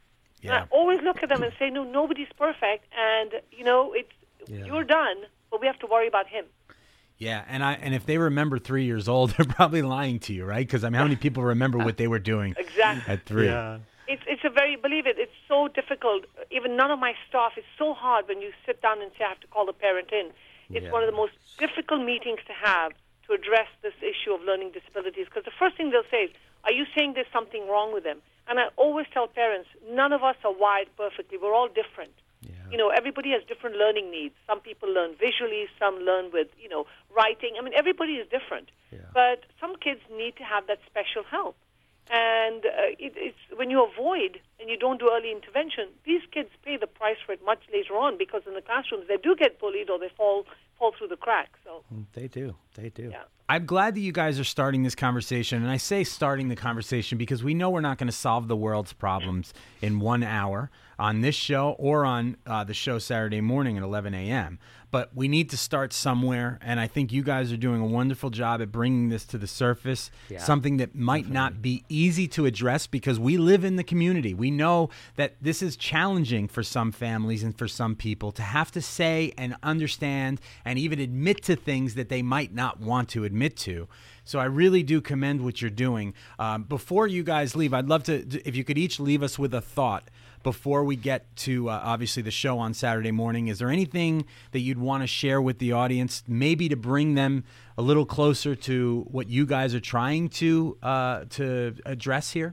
And I always look at them and say, no, nobody's perfect, and you're done, but we have to worry about him. Yeah, and if they remember 3 years old, they're probably lying to you, right? Because how many people remember what they were doing exactly at 3? Yeah. It's a very, believe it, it's so difficult. Even none of my staff, it's so hard when you sit down and say, I have to call the parent in. It's one of the most difficult meetings to have to address this issue of learning disabilities, because the first thing they'll say is, are you saying there's something wrong with them? And I always tell parents, none of us are wired perfectly. We're all different. Yeah. Everybody has different learning needs. Some people learn visually, some learn with, writing. I mean, everybody is different. Yeah. But some kids need to have that special help. And it's when you avoid and you don't do early intervention, these kids pay the price for it much later on, because in the classrooms they do get bullied or they fall through the cracks. So They do. Yeah. I'm glad that you guys are starting this conversation, and I say starting the conversation because we know we're not going to solve the world's problems in 1 hour on this show or on the show Saturday morning at 11 a.m., but we need to start somewhere, and I think you guys are doing a wonderful job at bringing this to the surface, something that might not be easy to address because we live in the community. We know that this is challenging for some families and for some people to have to say and understand and even admit to things that they might not want to admit to. So I really do commend what you're doing. Before you guys leave, I'd love to, if you could each leave us with a thought before we get to obviously the show on Saturday morning. Is there anything that you'd want to share with the audience, maybe to bring them a little closer to what you guys are trying to address here?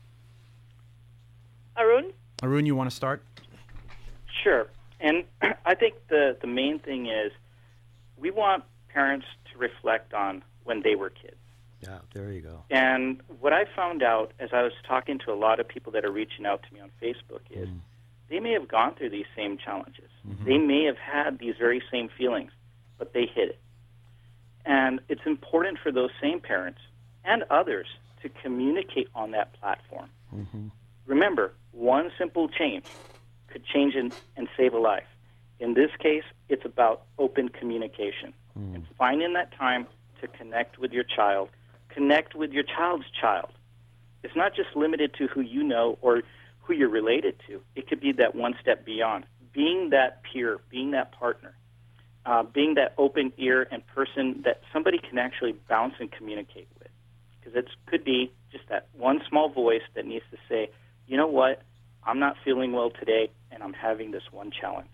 Arun, you want to start? Sure. And I think the main thing is we want parents to reflect on when they were kids. Yeah, there you go. And what I found out as I was talking to a lot of people that are reaching out to me on Facebook is they may have gone through these same challenges. Mm-hmm. They may have had these very same feelings, but they hid it. And it's important for those same parents and others to communicate on that platform. Mm-hmm. Remember, one simple change could change and save a life. In this case, it's about open communication and finding that time to connect with your child, connect with your child's child. It's not just limited to who you know or who you're related to. It could be that one step beyond, being that peer, being that partner, being that open ear and person that somebody can actually bounce and communicate with. Because it could be just that one small voice that needs to say, you know what, I'm not feeling well today, and I'm having this one challenge.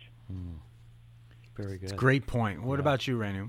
Very good. It's a great point. What about you, Renu?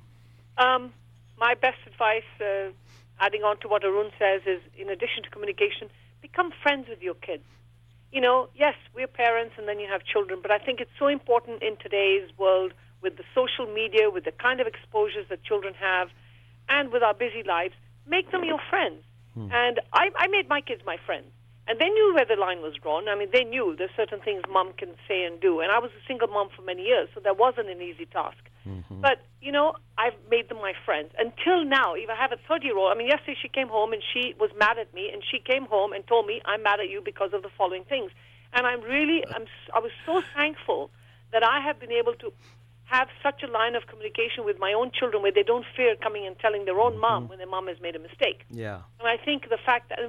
My best advice, adding on to what Arun says, is in addition to communication, become friends with your kids. Yes, we're parents and then you have children, but I think it's so important in today's world with the social media, with the kind of exposures that children have, and with our busy lives, make them your friends. And I made my kids my friends. And they knew where the line was drawn. I mean, they knew there's certain things mom can say and do. And I was a single mom for many years, so that wasn't an easy task. Mm-hmm. But, I've made them my friends. Until now, if I have a 30-year-old, yesterday she came home and she was mad at me, and she came home and told me, I'm mad at you because of the following things. And I was so thankful that I have been able to have such a line of communication with my own children where they don't fear coming and telling their own mom when their mom has made a mistake. Yeah. And I think the fact that, and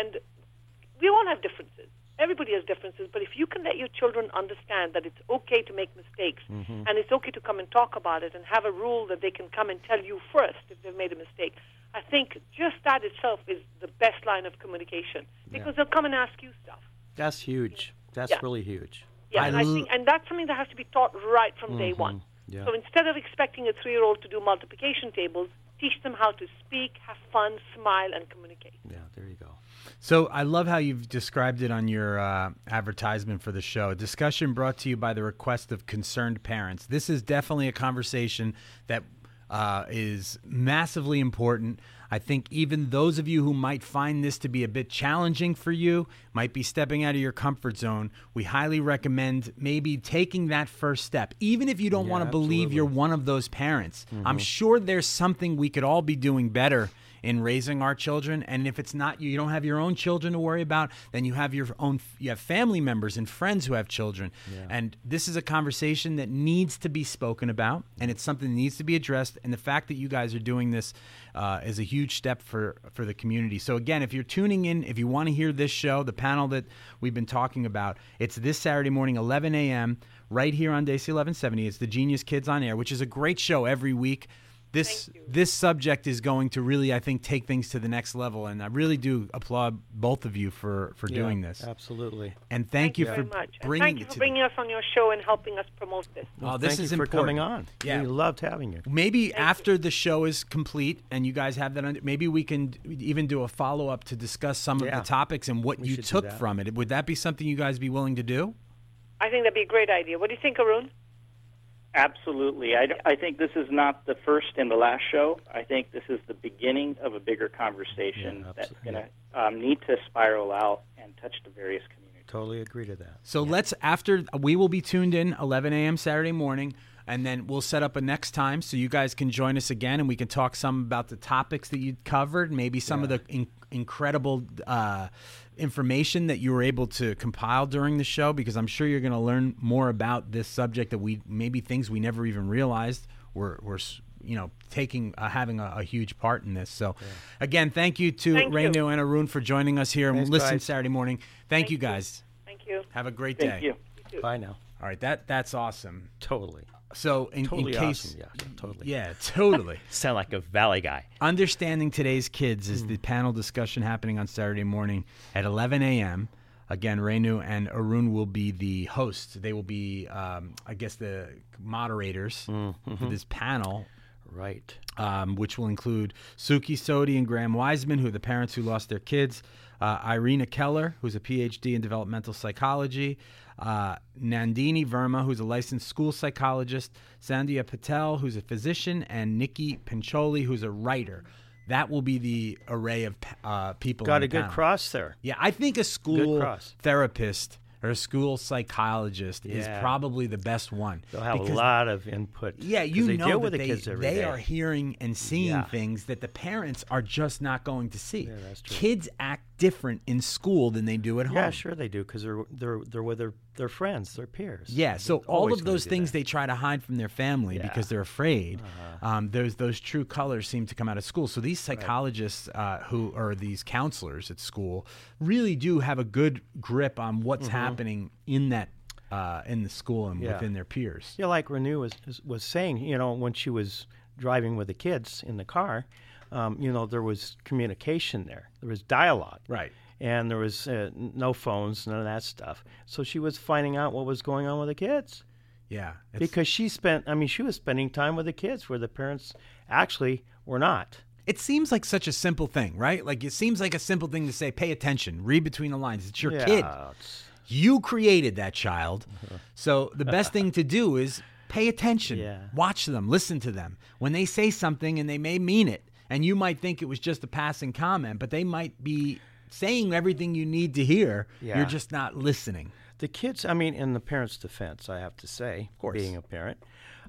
we all have differences. Everybody has differences, but if you can let your children understand that it's okay to make mistakes and it's okay to come and talk about it and have a rule that they can come and tell you first if they've made a mistake, I think just that itself is the best line of communication because they'll come and ask you stuff. That's huge. That's really huge. Yeah, and that's something that has to be taught right from day one. Yeah. So instead of expecting a 3-year-old to do multiplication tables, teach them how to speak, have fun, smile, and communicate. Yeah, there you go. So I love how you've described it on your advertisement for the show. A discussion brought to you by the request of concerned parents. This is definitely a conversation that is massively important. I think even those of you who might find this to be a bit challenging for you, might be stepping out of your comfort zone, we highly recommend maybe taking that first step. Even if you don't want to believe you're one of those parents, I'm sure there's something we could all be doing better in raising our children. And if it's not you don't have your own children to worry about, then you have you have family members and friends who have children. And this is a conversation that needs to be spoken about, and it's something that needs to be addressed. And the fact that you guys are doing this is a huge step for the community. So again, if you're tuning in, if you want to hear this show, the panel that we've been talking about, it's this Saturday morning, 11 a.m., right here on Daisy 1170. It's the Genius Kids on Air, which is a great show every week. This subject is going to really, I think, take things to the next level, and I really do applaud both of you for doing this. Absolutely. And thank you for very much. bringing Thank you for bringing us on your show and helping us promote this. Well, this Thank is you for important. coming on. Yeah. We loved having you. Maybe after the show is complete and you guys have that, maybe we can even do a follow-up to discuss some of the topics and what you should do took that. from it. Would that be something you guys be willing to do? I think that'd be a great idea. What do you think, Arun? Absolutely. I think this is not the first and the last show. I think this is the beginning of a bigger conversation that's going to need to spiral out and touch the various communities. Totally agree to that. So we will be tuned in 11 a.m. Saturday morning, and then we'll set up a next time so you guys can join us again and we can talk some about the topics that you covered, maybe some of the incredible information that you were able to compile during the show, because I'm sure you're going to learn more about this subject that maybe things we never even realized were having a huge part in this. So again, thank you to Renu and Arun for joining us here and listen Saturday morning. Thank you guys. Thank you. Have a great day. Thank you. Bye now. All right, that's awesome. Totally. So in case, awesome. Yeah, totally. Yeah, totally. Sound like a Valley guy. Understanding Today's Kids is the panel discussion happening on Saturday morning at 11 a.m. Again, Renu and Arun will be the hosts. They will be, I guess, the moderators for this panel. Right. Which will include Suki Sodi and Graham Wiseman, who are the parents who lost their kids, Irina Keller, who's a PhD in developmental psychology, Nandini Verma, who's a licensed school psychologist, Sandhya Patel, who's a physician, and Nikki Pincholi, who's a writer. That will be the array of people. Got on a the good panel. cross there. Yeah, I think a school Good therapist or a school psychologist is probably the best one. They'll have a lot of input. Yeah, they you know deal that with the kids every day. they are hearing and seeing things that the parents are just not going to see. Yeah, that's true. Kids act different in school than they do at home. Yeah, sure they do, because they're with their friends, their peers. Yeah, so They're all always of gonna those do things that. they try to hide from their family because they're afraid. Those true colors seem to come out of school. So these psychologists who are these counselors at school really do have a good grip on what's happening in that in the school and within their peers. Yeah, like Renu was saying, when she was driving with the kids in the car, there was communication there. There was dialogue. Right. And there was no phones, none of that stuff. So she was finding out what was going on with the kids. Yeah. Because she was spending time with the kids where the parents actually were not. It seems like such a simple thing, right? Like it seems like a simple thing to say, pay attention, read between the lines. It's your kid. You created that child. So the best thing to do is pay attention, watch them, listen to them. When they say something and they may mean it, and you might think it was just a passing comment, but they might be saying everything you need to hear. Yeah. You're just not listening. The kids, in the parents' defense, I have to say, of course, being a parent,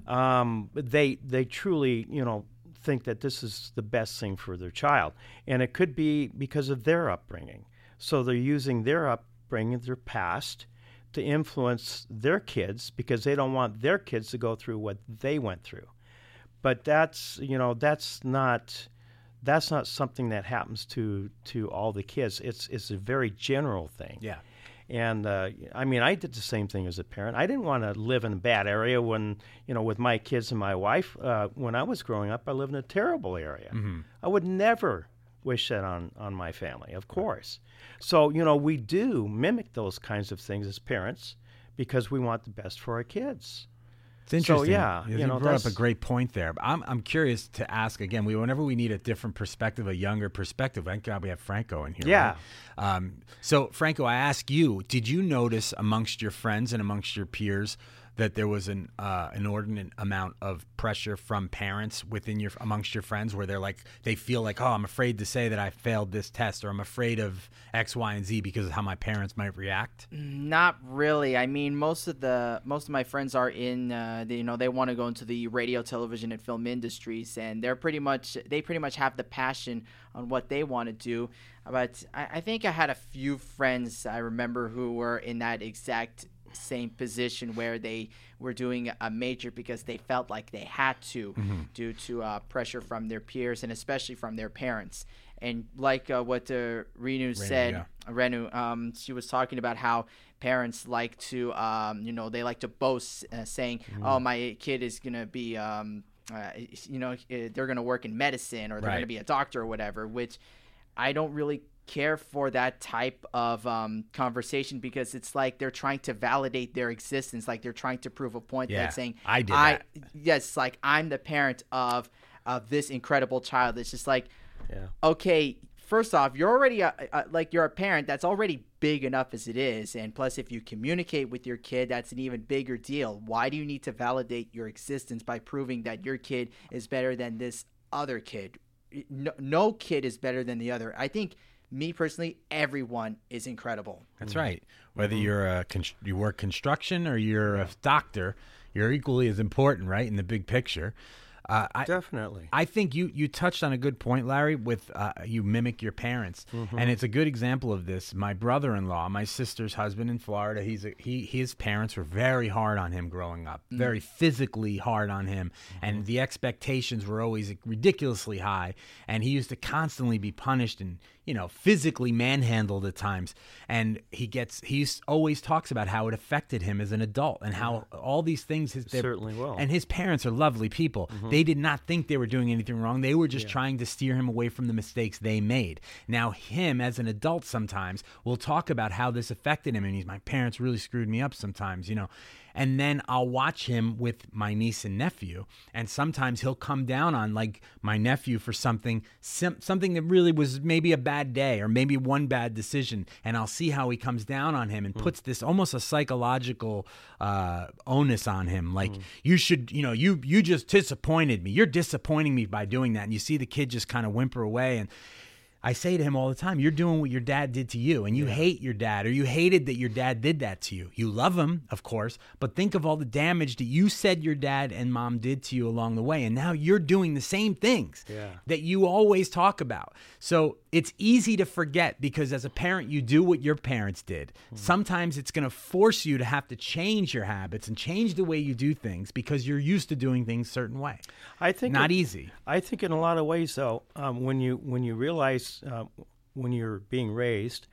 they truly, think that this is the best thing for their child. And it could be because of their upbringing. So they're using their upbringing, their past, to influence their kids because they don't want their kids to go through what they went through. But that's not something that happens to all the kids. It's a very general thing. Yeah. And I did the same thing as a parent. I didn't want to live in a bad area when, with my kids and my wife. When I was growing up, I lived in a terrible area. Mm-hmm. I would never wish that on my family, of course. So, we do mimic those kinds of things as parents because we want the best for our kids. It's interesting. So, yeah, you brought up a great point there. I'm curious to ask again. Whenever we need a different perspective, a younger perspective. Thank God we have Franco in here. Yeah. Right? So Franco, I ask you: did you notice amongst your friends and amongst your peers that there was an inordinate amount of pressure from parents amongst your friends, where they feel like, oh, I'm afraid to say that I failed this test, or I'm afraid of X, Y, and Z because of how my parents might react? Not really. I mean, most of my friends are in they want to go into the radio, television, and film industries, and they pretty much have the passion on what they want to do. But I think I had a few friends I remember who were in that exact same position, where they were doing a major because they felt like they had to, due to pressure from their peers and especially from their parents. And like what Renu said, Renu, she was talking about how parents like to, they like to boast, saying, "Oh, my kid is gonna be, they're gonna work in medicine, or they're gonna be a doctor, or whatever." Which I don't really care for that type of conversation, because it's like they're trying to validate their existence, like they're trying to prove a point, that saying, I did that. Yes, like I'm the parent of this incredible child. It's just like, okay, first off, you're already you're a parent. That's already big enough as it is, and plus if you communicate with your kid, that's an even bigger deal. Why do you need to validate your existence by proving that your kid is better than this other kid? No kid is better than the other. I think, me personally, everyone is incredible. That's right. Whether you're you work construction or you're a doctor, you're equally as important, right, in the big picture. Definitely. I think you touched on a good point, Larry, with you mimic your parents. And it's a good example of this. My brother-in-law, my sister's husband in Florida, his parents were very hard on him growing up, very physically hard on him. And the expectations were always ridiculously high. And he used to constantly be punished and, physically manhandled at times. And he always talks about how it affected him as an adult, and how all these things certainly will. And his parents are lovely people. They did not think they were doing anything wrong. They were just trying to steer him away from the mistakes they made. Now, him as an adult sometimes will talk about how this affected him, and my parents really screwed me up sometimes, And then I'll watch him with my niece and nephew, and sometimes he'll come down on my nephew for something that really was maybe a bad day or maybe one bad decision, and I'll see how he comes down on him and puts this almost a psychological onus on him, you should, you just disappointed me. You're disappointing me by doing that, and you see the kid just kind of whimper away. And I say to him all the time, you're doing what your dad did to you, and you hate your dad, or you hated that your dad did that to you. You love him, of course, but think of all the damage that you said your dad and mom did to you along the way, and now you're doing the same things that you always talk about. So it's easy to forget, because as a parent, you do what your parents did. Sometimes it's going to force you to have to change your habits and change the way you do things, because you're used to doing things a certain way. I think not easy. I think in a lot of ways, though, when you realize when you're being raised,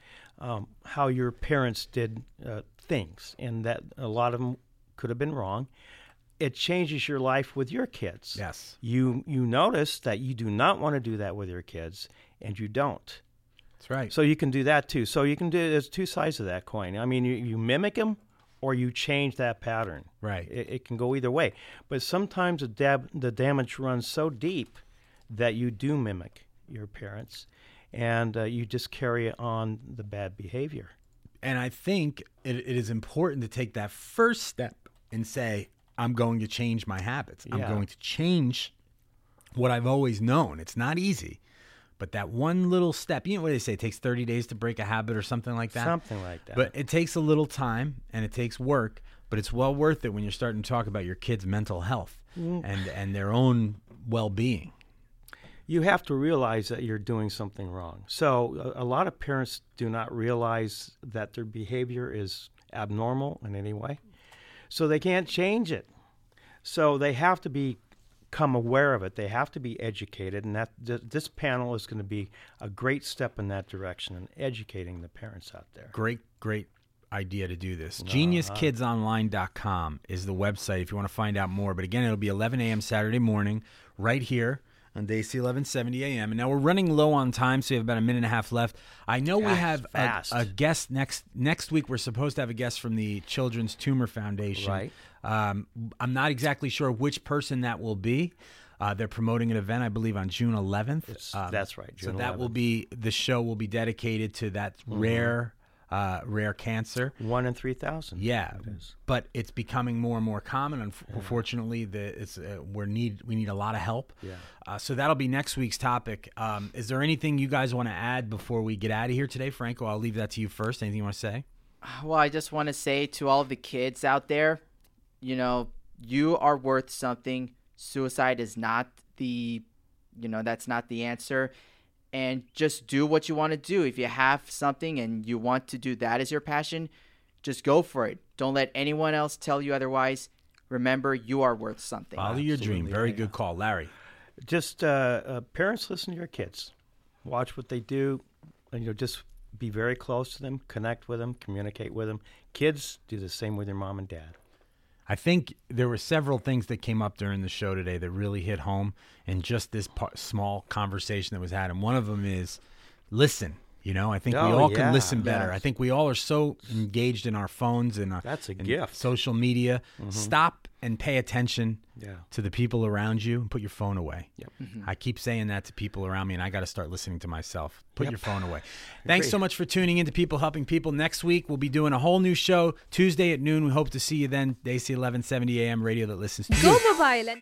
how your parents did things, and that a lot of them could have been wrong, it changes your life with your kids. Yes. You notice that you do not want to do that with your kids, and you don't. That's right. So you can do that too. So you can do, there's two sides of that coin. I mean, you mimic them, or you change that pattern. Right. It can go either way. But sometimes the damage runs so deep that you do mimic your parents, and you just carry on the bad behavior. And I think it is important to take that first step and say, I'm going to change my habits. I'm going to change what I've always known. It's not easy, but that one little step, what do they say? It takes 30 days to break a habit or something like that? Something like that. But it takes a little time, and it takes work, but it's well worth it when you're starting to talk about your kids' mental health and their own well-being. You have to realize that you're doing something wrong. So a lot of parents do not realize that their behavior is abnormal in any way. So they can't change it. So they have to become aware of it. They have to be educated, and this panel is going to be a great step in that direction in educating the parents out there. Great idea to do this. GeniusKidsOnline.com is the website if you want to find out more. But again, it'll be 11 a.m. Saturday morning right here on Daisy 1170 AM. And now we're running low on time, so we have about a minute and a half left. I know we have a guest next week. We're supposed to have a guest from the Children's Tumor Foundation. Right. I'm not exactly sure which person that will be. They're promoting an event, I believe, on June 11th. That's right, June 11th. So that will be, the show will be dedicated to that rare rare cancer. 1 in 3,000. Yeah, it is. but it's becoming more and more common. Unfortunately, we need a lot of help. Yeah. So that'll be next week's topic. Is there anything you guys want to add before we get out of here today, Franco? I'll leave that to you first. Anything you want to say? Well, I just want to say to all of the kids out there, you are worth something. Suicide is not that's not the answer. And just do what you want to do. If you have something and you want to do that as your passion, just go for it. Don't let anyone else tell you otherwise. Remember, you are worth something. Follow your dream. Very good call. Larry. Just parents, listen to your kids. Watch what they do. And, just be very close to them. Connect with them. Communicate with them. Kids, do the same with your mom and dad. I think there were several things that came up during the show today that really hit home in just this small conversation that was had. And one of them is listen. I think we all can listen better. Yes. I think we all are so engaged in our phones and that's a and gift. Social media. Mm-hmm. Stop and pay attention to the people around you and put your phone away. Yep. Mm-hmm. I keep saying that to people around me, and I got to start listening to myself. Put your phone away. Thanks so much for tuning in to People Helping People. Next week, we'll be doing a whole new show Tuesday at noon. We hope to see you then. Daisy 1170 AM radio that listens to you. Go Mobile.